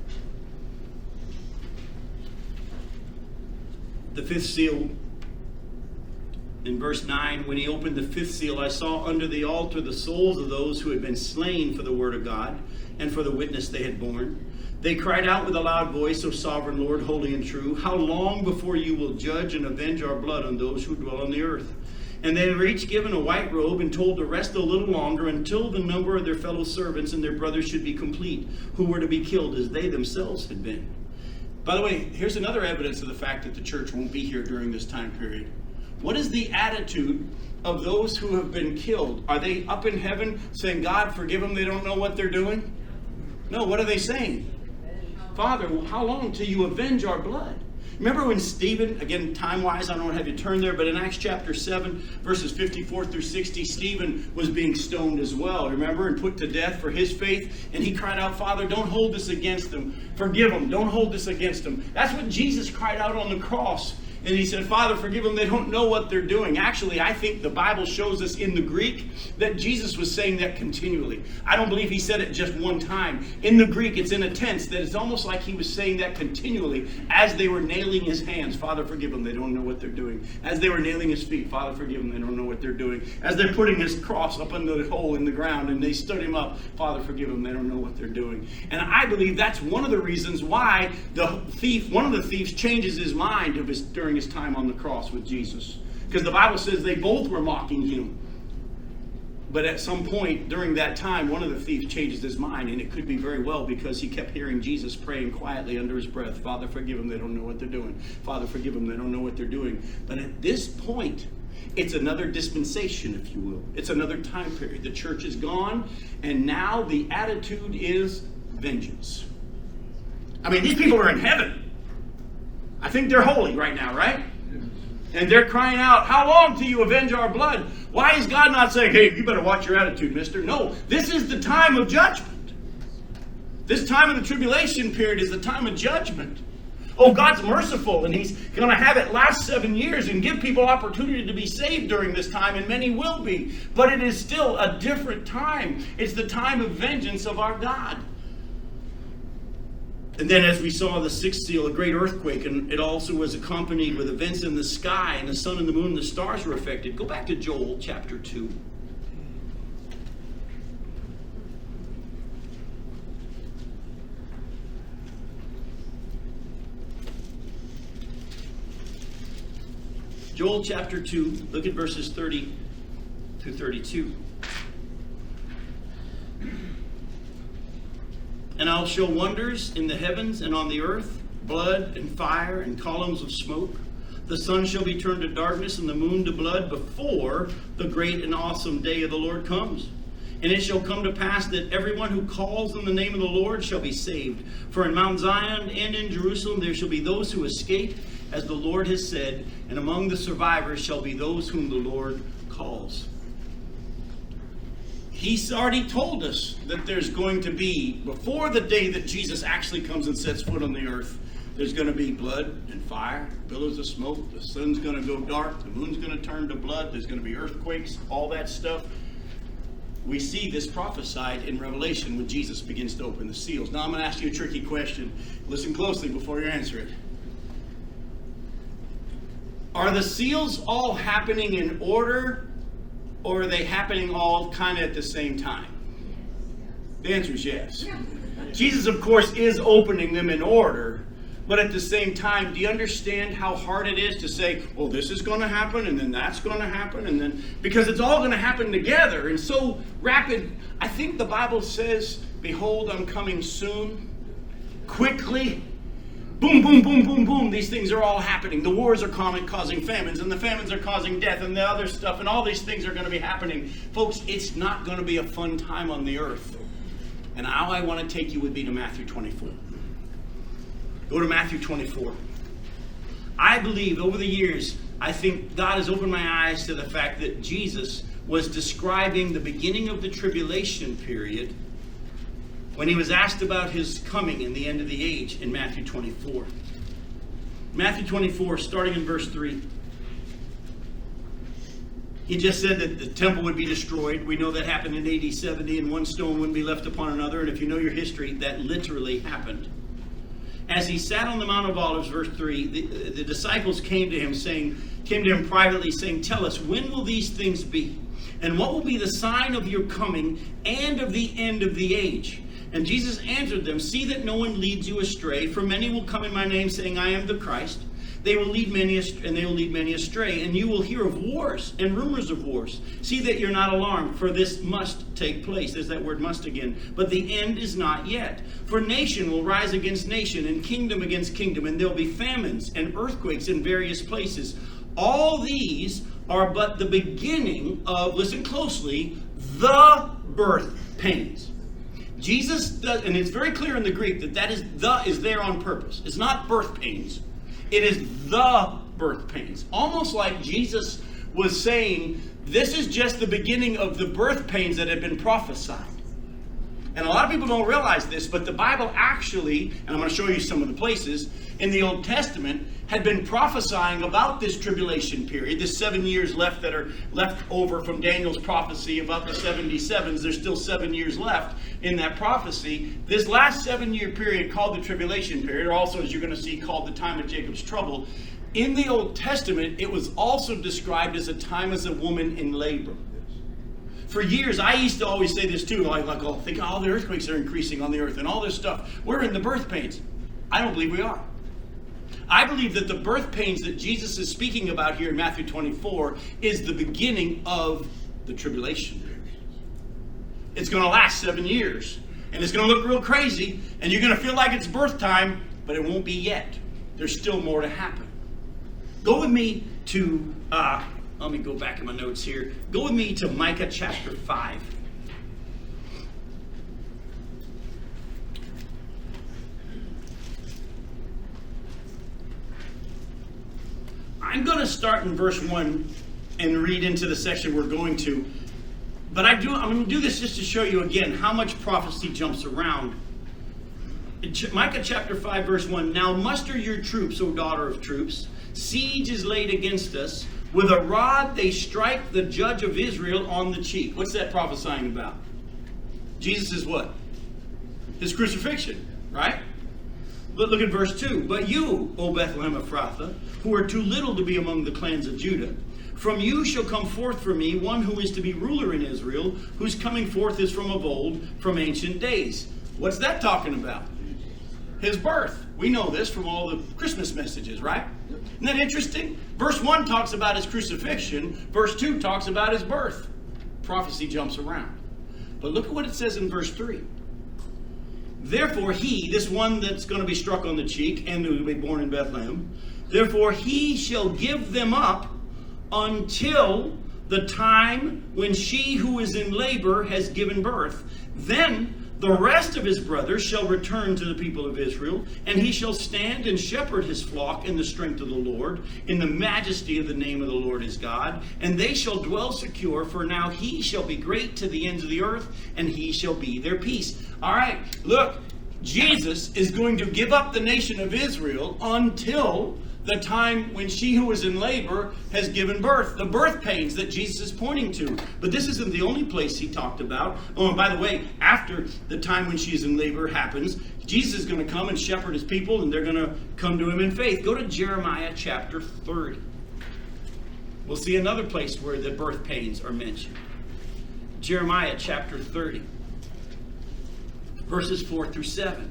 The fifth seal, in verse nine, when He opened the fifth seal, I saw under the altar the souls of those who had been slain for the word of God and for the witness they had borne. They cried out with a loud voice, O sovereign Lord, holy and true, how long before you will judge and avenge our blood on those who dwell on the earth? And they were each given a white robe and told to rest a little longer until the number of their fellow servants and their brothers should be complete, who were to be killed as they themselves had been. By the way, here's another evidence of the fact that the church won't be here during this time period. What is the attitude of those who have been killed? Are they up in heaven saying, God, forgive them, they don't know what they're doing? No, what are they saying? Father, how long till you avenge our blood? Remember when Stephen, again, time-wise, I don't have you turn there, but in Acts chapter seven, verses fifty-four through sixty, Stephen was being stoned as well, remember, and put to death for his faith. And he cried out, Father, don't hold this against them. Forgive them. Don't hold this against them. That's what Jesus cried out on the cross. And He said, Father, forgive them. They don't know what they're doing. Actually, I think the Bible shows us in the Greek that Jesus was saying that continually. I don't believe He said it just one time. In the Greek, it's in a tense that it's almost like He was saying that continually as they were nailing His hands. Father, forgive them. They don't know what they're doing. As they were nailing His feet. Father, forgive them. They don't know what they're doing. As they're putting His cross up in the hole in the ground and they stood Him up. Father, forgive them. They don't know what they're doing. And I believe that's one of the reasons why the thief, one of the thieves changes his mind of his, during his time on the cross with Jesus. Because the Bible says they both were mocking him. But at some point during that time, one of the thieves changes his mind, and it could be very well because he kept hearing Jesus praying quietly under his breath, Father, forgive them, they don't know what they're doing. Father, forgive them, they don't know what they're doing. But at this point, it's another dispensation, if you will. It's another time period. The church is gone, and now the attitude is vengeance. I mean, these people are in heaven. I think they're holy right now, right? And they're crying out, how long till you avenge our blood? Why is God not saying, hey, you better watch your attitude, mister? No, this is the time of judgment. This time of the tribulation period is the time of judgment. Oh, God's merciful, and he's going to have it last seven years and give people opportunity to be saved during this time, and many will be. But it is still a different time. It's the time of vengeance of our God. And then as we saw the sixth seal, a great earthquake, and it also was accompanied with events in the sky, and the sun and the moon and the stars were affected. Go back to Joel chapter two. Joel chapter two, look at verses thirty through thirty-two. And I'll show wonders in the heavens and on the earth, blood and fire and columns of smoke. The sun shall be turned to darkness and the moon to blood before the great and awesome day of the Lord comes. And it shall come to pass that everyone who calls on the name of the Lord shall be saved. For in Mount Zion and in Jerusalem there shall be those who escape, as the Lord has said, and among the survivors shall be those whom the Lord calls. He's already told us that there's going to be, before the day that Jesus actually comes and sets foot on the earth, there's going to be blood and fire, billows of smoke, the sun's going to go dark, the moon's going to turn to blood, there's going to be earthquakes, all that stuff. We see this prophesied in Revelation when Jesus begins to open the seals. Now I'm going to ask you a tricky question. Listen closely before you answer it. Are the seals all happening in order, or are they happening all kind of at the same time? The answer is yes. Jesus, of course, is opening them in order, but at the same time, do you understand how hard it is to say, oh, this is going to happen, and then that's going to happen, and then, because it's all going to happen together, and so rapid. I think the Bible says, behold, I'm coming soon, quickly. Boom, boom, boom, boom, boom. These things are all happening. The wars are causing famines, and the famines are causing death, and the other stuff, and all these things are going to be happening. Folks, it's not going to be a fun time on the earth. And how I want to take you would be to Matthew twenty-four. Go to Matthew twenty-four. I believe over the years, I think God has opened my eyes to the fact that Jesus was describing the beginning of the tribulation period when he was asked about his coming in the end of the age in Matthew twenty-four. Matthew twenty-four, starting in verse three. He just said that the temple would be destroyed. We know that happened in A D seventy, and one stone wouldn't be left upon another. And if you know your history, that literally happened. As he sat on the Mount of Olives, verse three, the, the disciples came to him, saying, came to him privately, saying, tell us, when will these things be? And what will be the sign of your coming and of the end of the age? And Jesus answered them, see that no one leads you astray, for many will come in my name, saying, I am the Christ. They will lead many astray, and they will lead many astray. And you will hear of wars and rumors of wars. See that you're not alarmed, for this must take place. There's that word must again. But the end is not yet. For nation will rise against nation, and kingdom against kingdom, and there'll be famines and earthquakes in various places. All these are but the beginning of, listen closely, the birth pains. Jesus does, and it's very clear in the Greek that that is the is there on purpose. It's not birth pains. It is the birth pains. Almost like Jesus was saying, this is just the beginning of the birth pains that had been prophesied. And a lot of people don't realize this, but the Bible actually, and I'm going to show you some of the places, in the Old Testament, had been prophesying about this tribulation period, this seven years left that are left over from Daniel's prophecy about the seventy-sevens. There's still seven years left in that prophecy. This last seven-year period called the tribulation period, or also, as you're going to see, called the time of Jacob's trouble. In the Old Testament, it was also described as a time as a woman in labor. For years, I used to always say this too, like, like oh, think all the earthquakes are increasing on the earth and all this stuff. We're in the birth pains. I don't believe we are. I believe that the birth pains that Jesus is speaking about here in Matthew twenty-four is the beginning of the tribulation period. It's going to last seven years. And it's going to look real crazy. And you're going to feel like it's birth time, but it won't be yet. There's still more to happen. Go with me to, uh, let me go back in my notes here. Go with me to Micah chapter five. I'm going to start in verse one and read into the section we're going to. But I do, I'm going to do this just to show you again how much prophecy jumps around. In Micah chapter five verse one, now muster your troops, O daughter of troops. Siege is laid against us. With a rod they strike the judge of Israel on the cheek. What's that prophesying about? Jesus is what? His crucifixion, right? But look at verse two. But you, O Bethlehem Ephrathah, who are too little to be among the clans of Judah, from you shall come forth for me one who is to be ruler in Israel, whose coming forth is from of old, from ancient days. What's that talking about? His birth. We know this from all the Christmas messages, right? Isn't that interesting? Verse one talks about his crucifixion. Verse two talks about his birth. Prophecy jumps around. But look at what it says in verse three. Therefore he, this one that's going to be struck on the cheek and who will be born in Bethlehem, therefore he shall give them up until the time when she who is in labor has given birth. Then the rest of his brothers shall return to the people of Israel, and he shall stand and shepherd his flock in the strength of the Lord, in the majesty of the name of the Lord his God. And they shall dwell secure, for now he shall be great to the ends of the earth, and he shall be their peace. All right, look, Jesus is going to give up the nation of Israel until the time when she who is in labor has given birth. The birth pains that Jesus is pointing to. But this isn't the only place he talked about. Oh, and by the way, after the time when she is in labor happens, Jesus is going to come and shepherd his people, and they're going to come to him in faith. Go to Jeremiah chapter thirty. We'll see another place where the birth pains are mentioned. Jeremiah chapter thirty, verses four through seven.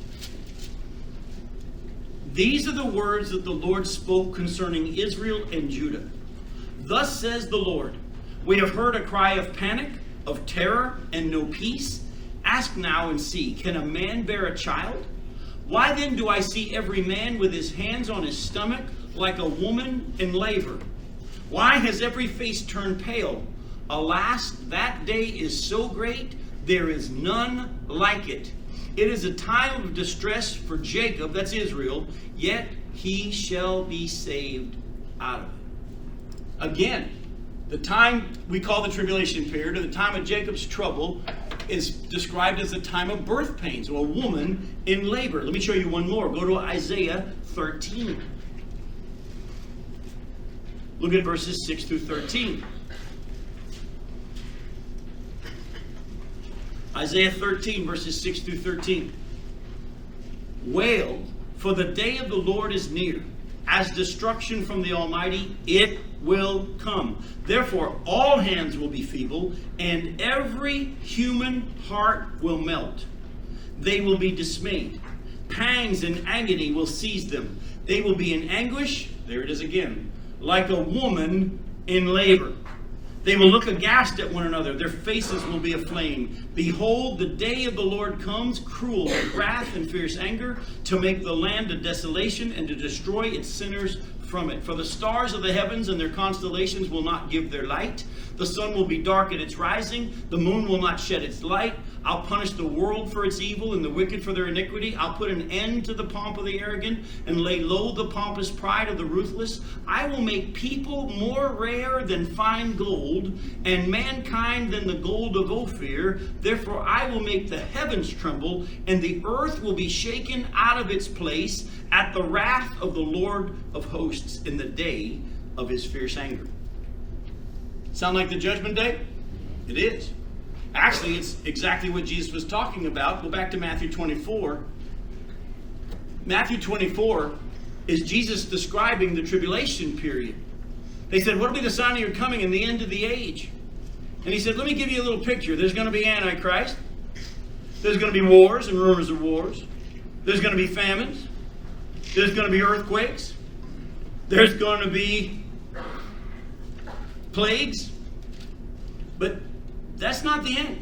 These are the words that the Lord spoke concerning Israel and Judah. Thus says the Lord, we have heard a cry of panic, of terror, and no peace. Ask now and see, can a man bear a child? Why then do I see every man with his hands on his stomach, like a woman in labor? Why has every face turned pale? Alas, that day is so great, there is none like it. It is a time of distress for Jacob, that's Israel, yet he shall be saved out of it. Again, the time we call the tribulation period, or the time of Jacob's trouble, is described as a time of birth pains, or a woman in labor. Let me show you one more. Go to Isaiah thirteen. Look at verses six through thirteen. Isaiah thirteen, verses six through thirteen. Wail, for the day of the Lord is near. As destruction from the Almighty, it will come. Therefore, all hands will be feeble, and every human heart will melt. They will be dismayed. Pangs and agony will seize them. They will be in anguish, there it is again, like a woman in labor. They will look aghast at one another. Their faces will be aflame. Behold, the day of the Lord comes, cruel with wrath and fierce anger, to make the land a desolation and to destroy its sinners from it. For the stars of the heavens and their constellations will not give their light. The sun will be dark at its rising. The moon will not shed its light. I'll punish the world for its evil and the wicked for their iniquity. I'll put an end to the pomp of the arrogant and lay low the pompous pride of the ruthless. I will make people more rare than fine gold, and mankind than the gold of Ophir. Therefore I will make the heavens tremble, and the earth will be shaken out of its place at the wrath of the Lord of hosts in the day of his fierce anger. Sound like the judgment day? It is. Actually, it's exactly what Jesus was talking about. Go back to Matthew twenty-four. Matthew twenty-four is Jesus describing the tribulation period. They said, what will be the sign of your coming and the end of the age? And he said, let me give you a little picture. There's going to be Antichrist. There's going to be wars and rumors of wars. There's going to be famines. There's going to be earthquakes. There's going to be plagues. But that's not the end.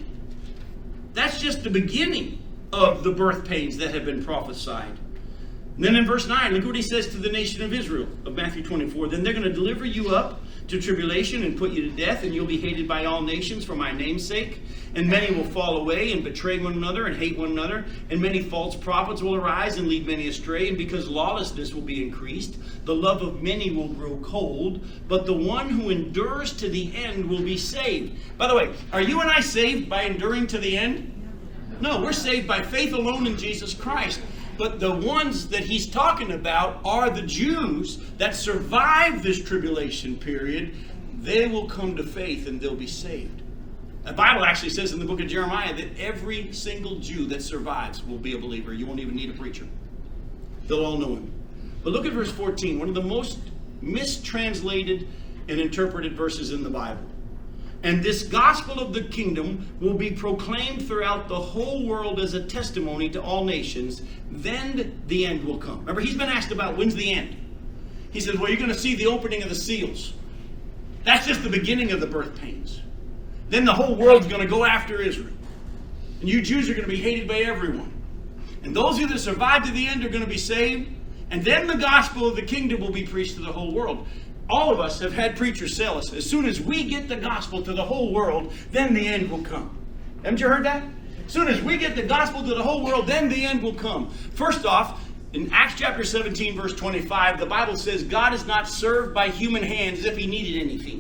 That's just the beginning of the birth pains that have been prophesied. And then in verse nine, look what he says to the nation of Israel of Matthew twenty-four. Then they're going to deliver you up to tribulation and put you to death, and you'll be hated by all nations for my name's sake. And many will fall away and betray one another and hate one another. And many false prophets will arise and lead many astray. And because lawlessness will be increased, the love of many will grow cold. But the one who endures to the end will be saved. By the way, are you and I saved by enduring to the end? No, we're saved by faith alone in Jesus Christ. But the ones that he's talking about are the Jews that survive this tribulation period. They will come to faith and they'll be saved. The Bible actually says in the book of Jeremiah that every single Jew that survives will be a believer. You won't even need a preacher. They'll all know him. But look at verse fourteen, one of the most mistranslated and interpreted verses in the Bible. And this gospel of the kingdom will be proclaimed throughout the whole world as a testimony to all nations. Then the end will come. Remember, he's been asked about when's the end. He says, well, you're going to see the opening of the seals. That's just the beginning of the birth pains. Then the whole world's going to go after Israel. And you Jews are going to be hated by everyone. And those of you that survive to the end are going to be saved. And then the gospel of the kingdom will be preached to the whole world. All of us have had preachers tell us, as soon as we get the gospel to the whole world, then the end will come. Haven't you heard that? As soon as we get the gospel to the whole world, then the end will come. First off, in Acts chapter seventeen, verse twenty-five, the Bible says God is not served by human hands as if he needed anything.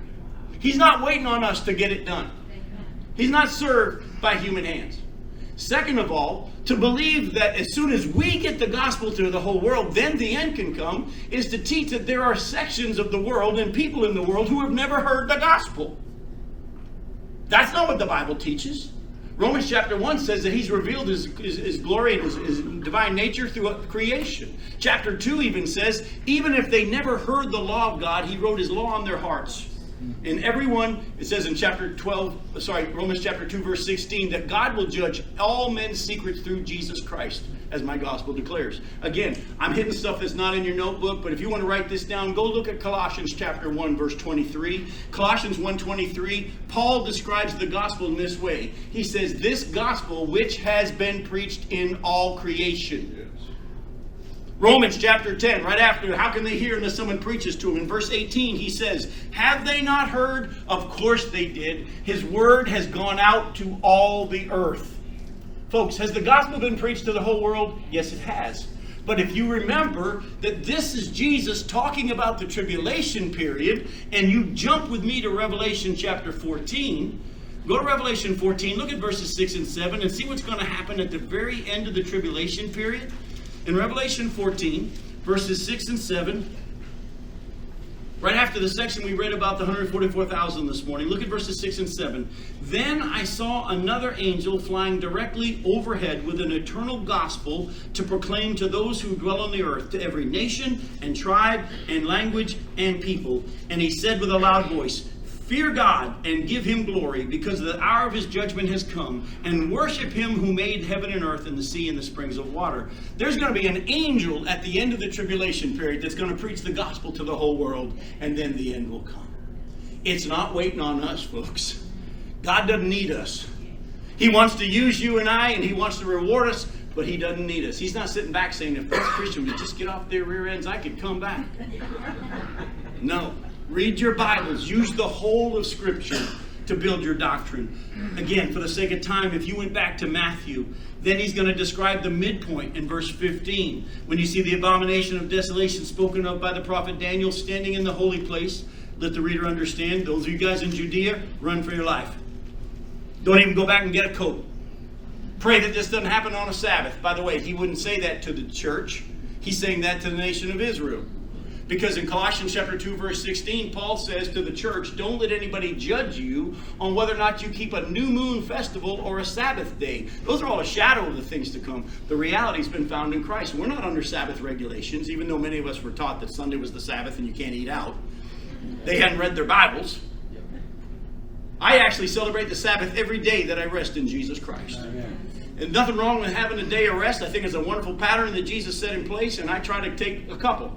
He's not waiting on us to get it done. He's not served by human hands. Second of all, to believe that as soon as we get the gospel to the whole world, then the end can come, is to teach that there are sections of the world and people in the world who have never heard the gospel. That's not what the Bible teaches. Romans chapter one says that he's revealed his, his, his glory and his, his divine nature through creation. Chapter two even says, even if they never heard the law of God, he wrote his law on their hearts. And everyone, it says in chapter twelve, sorry, Romans chapter two, verse sixteen, that God will judge all men's secrets through Jesus Christ, as my gospel declares. Again, I'm hitting stuff that's not in your notebook, but if you want to write this down, go look at Colossians chapter one, verse twenty-three. Colossians one twenty-three, Paul describes the gospel in this way. He says, this gospel which has been preached in all creation. Romans chapter ten, right after, how can they hear unless someone preaches to them? In verse eighteen, he says, have they not heard? Of course they did. His word has gone out to all the earth. Folks, has the gospel been preached to the whole world? Yes, it has. But if you remember that this is Jesus talking about the tribulation period, and you jump with me to Revelation chapter fourteen, go to Revelation fourteen, look at verses six and seven, and see what's going to happen at the very end of the tribulation period. In Revelation fourteen, verses six and seven, right after the section we read about the one hundred forty-four thousand this morning, look at verses six and seven. Then I saw another angel flying directly overhead with an eternal gospel to proclaim to those who dwell on the earth, to every nation and tribe and language and people. And he said with a loud voice, fear God and give him glory, because the hour of his judgment has come, and worship him who made heaven and earth and the sea and the springs of water. There's going to be an angel at the end of the tribulation period that's going to preach the gospel to the whole world, and then the end will come. It's not waiting on us, folks. God doesn't need us. He wants to use you and I, and he wants to reward us, but he doesn't need us. He's not sitting back saying, if this Christian would just get off their rear ends, I could come back. No. Read your Bibles. Use the whole of Scripture to build your doctrine. Again, for the sake of time, if you went back to Matthew, then he's going to describe the midpoint in verse fifteen. When you see the abomination of desolation spoken of by the prophet Daniel standing in the holy place, let the reader understand. Those of you guys in Judea, run for your life. Don't even go back and get a coat. Pray that this doesn't happen on a Sabbath. By the way, he wouldn't say that to the church. He's saying that to the nation of Israel. Because in Colossians chapter two, verse sixteen, Paul says to the church, don't let anybody judge you on whether or not you keep a new moon festival or a Sabbath day. Those are all a shadow of the things to come. The reality's been found in Christ. We're not under Sabbath regulations, even though many of us were taught that Sunday was the Sabbath and you can't eat out. They hadn't read their Bibles. I actually celebrate the Sabbath every day that I rest in Jesus Christ. And nothing wrong with having a day of rest. I think it's a wonderful pattern that Jesus set in place, and I try to take a couple.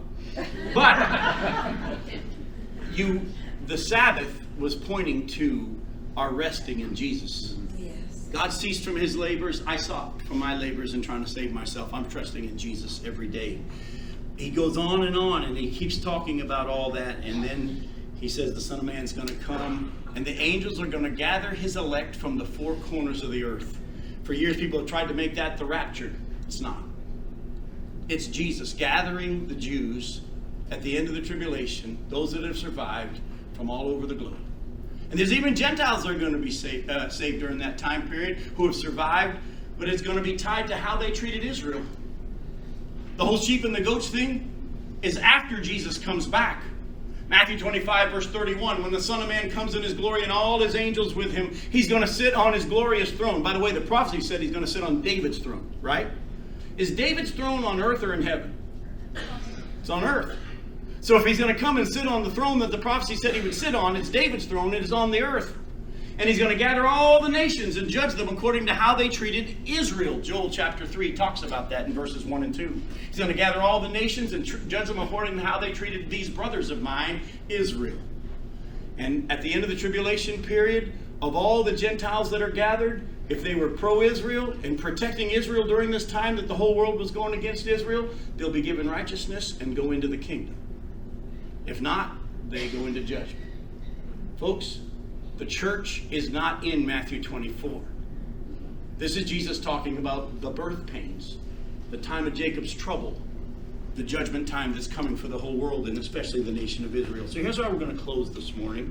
But you, the Sabbath was pointing to our resting in Jesus. Yes. God ceased from his labors. I stopped from my labors in trying to save myself. I'm trusting in Jesus every day. He goes on and on, and he keeps talking about all that. And then he says the Son of Man is going to come, and the angels are going to gather his elect from the four corners of the earth. For years, people have tried to make that the rapture. It's not. It's Jesus gathering the Jews at the end of the tribulation, those that have survived from all over the globe. And there's even Gentiles that are going to be saved, uh, saved during that time period who have survived, but it's going to be tied to how they treated Israel. The whole sheep and the goats thing is after Jesus comes back. Matthew twenty-five, verse thirty-one, when the Son of Man comes in his glory and all his angels with him, he's going to sit on his glorious throne. By the way, the prophecy said he's going to sit on David's throne, right? Is David's throne on earth or in heaven? It's on earth. So if he's going to come and sit on the throne that the prophecy said he would sit on, it's David's throne, it is on the earth. And he's going to gather all the nations and judge them according to how they treated Israel. Joel chapter three talks about that in verses one and two. He's going to gather all the nations and tr- judge them according to how they treated these brothers of mine, Israel. And at the end of the tribulation period, of all the Gentiles that are gathered, if they were pro-Israel and protecting Israel during this time that the whole world was going against Israel, they'll be given righteousness and go into the kingdom. If not, they go into judgment. Folks, the church is not in Matthew twenty-four. This is Jesus talking about the birth pains, the time of Jacob's trouble, the judgment time that's coming for the whole world, and especially the nation of Israel. So here's how we're going to close this morning.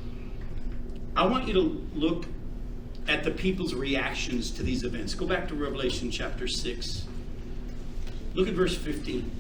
I want you to look at the people's reactions to these events. Go back to Revelation chapter six. Look at verse fifteen.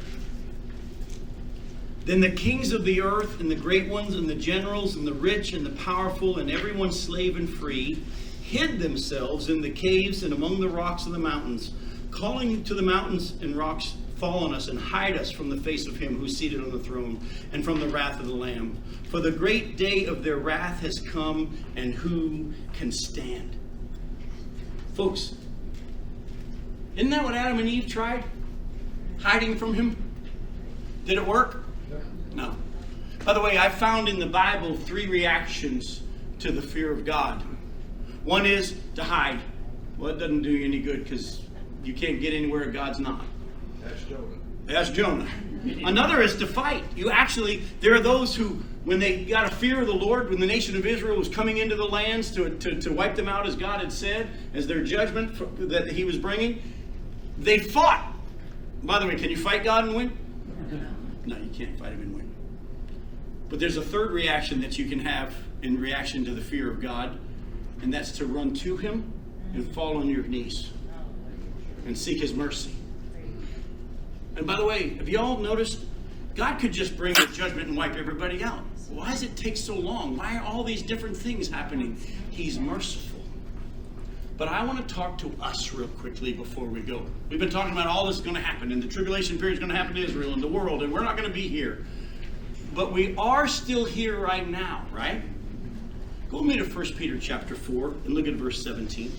Then the kings of the earth and the great ones and the generals and the rich and the powerful and everyone slave and free hid themselves in the caves and among the rocks of the mountains, calling to the mountains and rocks, fall on us and hide us from the face of him who's seated on the throne and from the wrath of the Lamb. For the great day of their wrath has come, and who can stand? Folks, isn't that what Adam and Eve tried? Hiding from him? Did it work? No. By the way, I found in the Bible three reactions to the fear of God. One is to hide. Well, it doesn't do you any good because you can't get anywhere God's not. That's Jonah. That's Jonah. Another is to fight. You actually, there are those who, when they got a fear of the Lord, when the nation of Israel was coming into the lands to, to, to wipe them out as God had said, as their judgment for, that he was bringing, they fought. By the way, can you fight God and win? No, you can't fight him and win. But there's a third reaction that you can have in reaction to the fear of God, and that's to run to him and fall on your knees and seek his mercy. And by the way, have you all noticed, God could just bring the judgment and wipe everybody out. Why does it take so long? Why are all these different things happening? He's merciful. But I want to talk to us real quickly before we go. We've been talking about all this is going to happen, and the tribulation period is going to happen to Israel and the world, and we're not going to be here. But we are still here right now, right? Go with me to First Peter chapter four and look at verse seventeen.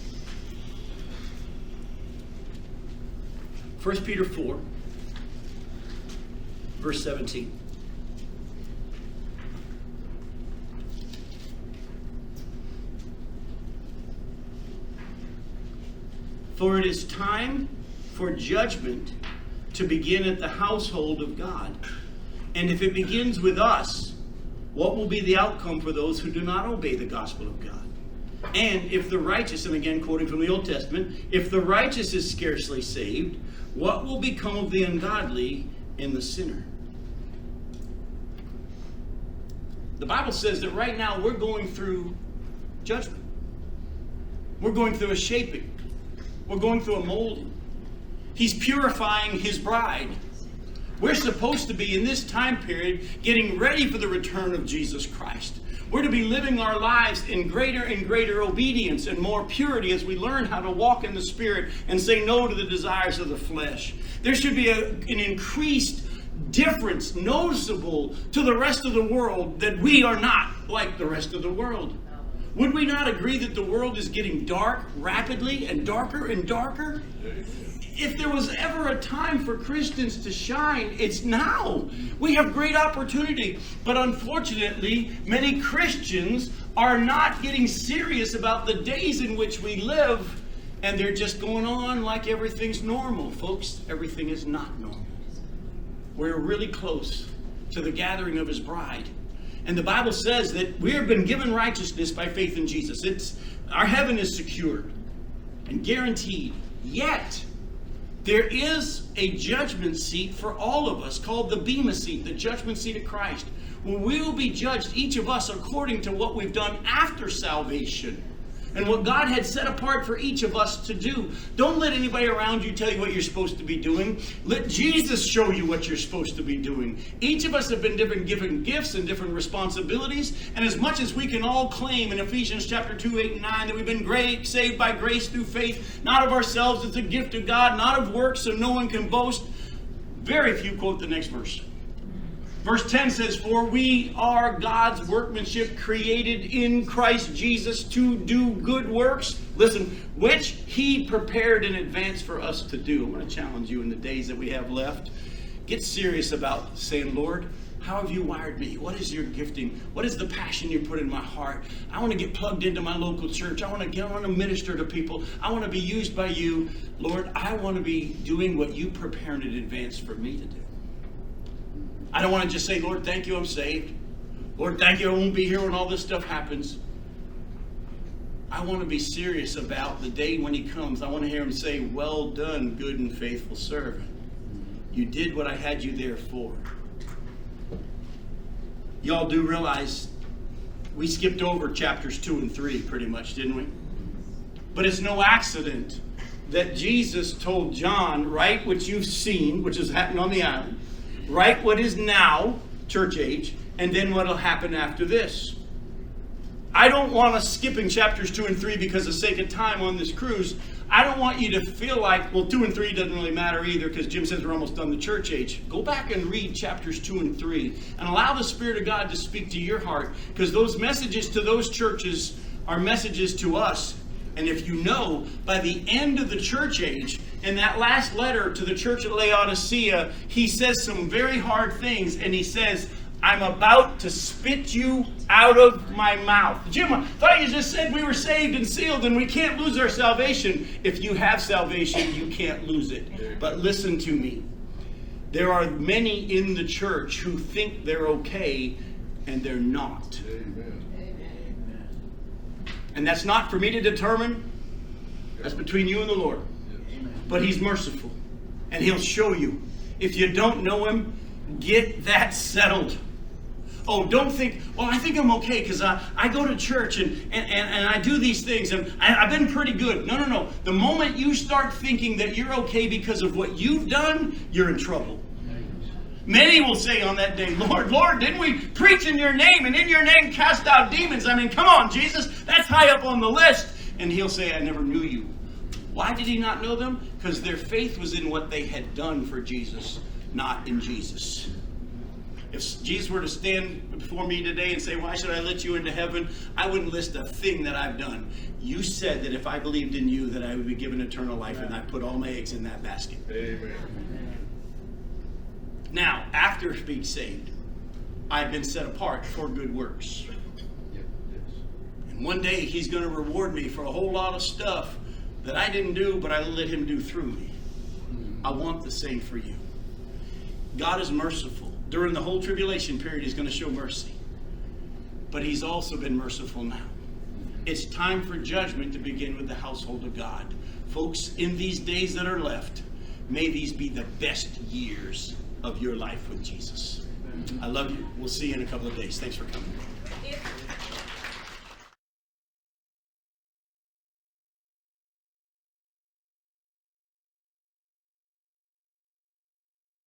First Peter four, verse seventeen. For it is time for judgment to begin at the household of God. And if it begins with us, what will be the outcome for those who do not obey the gospel of God? And if the righteous, and again quoting from the Old Testament, if the righteous is scarcely saved, what will become of the ungodly and the sinner? The Bible says that right now we're going through judgment. We're going through a shaping. We're going through a molding. He's purifying his bride. We're supposed to be in this time period getting ready for the return of Jesus Christ. We're to be living our lives in greater and greater obedience and more purity as we learn how to walk in the Spirit and say no to the desires of the flesh. There should be a, an increased difference noticeable to the rest of the world that we are not like the rest of the world. Would we not agree that the world is getting dark rapidly and darker and darker? If there was ever a time for Christians to shine, it's now. We have great opportunity. But unfortunately, many Christians are not getting serious about the days in which we live. And they're just going on like everything's normal. Folks, everything is not normal. We're really close to the gathering of his bride. And the Bible says that we have been given righteousness by faith in Jesus. It's our heaven is secured and guaranteed. Yet, there is a judgment seat for all of us called the Bema seat, the judgment seat of Christ, where we will be judged, each of us, according to what we've done after salvation and what God had set apart for each of us to do. Don't let anybody around you tell you what you're supposed to be doing. Let Jesus show you what you're supposed to be doing. Each of us have been different, given gifts and different responsibilities. And as much as we can all claim in Ephesians chapter two, eight, and nine that we've been great, saved by grace through faith, not of ourselves, it's a gift of God, not of works, so no one can boast. Very few quote the next verse. Verse ten says, for we are God's workmanship, created in Christ Jesus to do good works, listen, which he prepared in advance for us to do. I'm going to challenge you in the days that we have left. Get serious about saying, Lord, how have you wired me? What is your gifting? What is the passion you put in my heart? I want to get plugged into my local church. I want to get, I want to minister to people. I want to be used by you. Lord, I want to be doing what you prepared in advance for me to do. I don't want to just say, Lord, thank you, I'm saved. Lord, thank you, I won't be here when all this stuff happens. I want to be serious about the day when he comes. I want to hear him say, well done, good and faithful servant. You did what I had you there for. Y'all do realize we skipped over chapters two and three pretty much, didn't we? But it's no accident that Jesus told John, write what you've seen, which has happened on the island. Write what is now, church age, and then what will happen after this. I don't want us skipping chapters two and three because of the sake of time on this cruise. I don't want you to feel like, well, two and three doesn't really matter either because Jim says we're almost done the church age. Go back and read chapters two and three and allow the Spirit of God to speak to your heart, because those messages to those churches are messages to us. And if you know, by the end of the church age, in that last letter to the church at Laodicea, he says some very hard things. And he says, I'm about to spit you out of my mouth. Jim, I thought you just said we were saved and sealed and we can't lose our salvation. If you have salvation, you can't lose it. But listen to me. There are many in the church who think they're okay and they're not. Amen. And that's not for me to determine. That's between you and the Lord. But he's merciful. And he'll show you. If you don't know him, get that settled. Oh, don't think, well, I think I'm okay because I, I go to church and, and, and, and I do these things and I, I've been pretty good. No, no, no. The moment you start thinking that you're okay because of what you've done, you're in trouble. Many will say on that day, Lord, Lord, didn't we preach in your name and in your name cast out demons? I mean, come on, Jesus, that's high up on the list. And he'll say, I never knew you. Why did he not know them? Because their faith was in what they had done for Jesus, not in Jesus. If Jesus were to stand before me today and say, why should I let you into heaven? I wouldn't list a thing that I've done. You said that if I believed in you, that I would be given eternal life. Amen. And I put all my eggs in that basket. Amen. Now, after being saved, I've been set apart for good works. And one day he's going to reward me for a whole lot of stuff that I didn't do, but I let him do through me. I want the same for you. God is merciful. During the whole tribulation period, he's going to show mercy. But he's also been merciful now. It's time for judgment to begin with the household of God. Folks, in these days that are left, may these be the best years of your life with Jesus. I love you. We'll see you in a couple of days. Thanks for coming.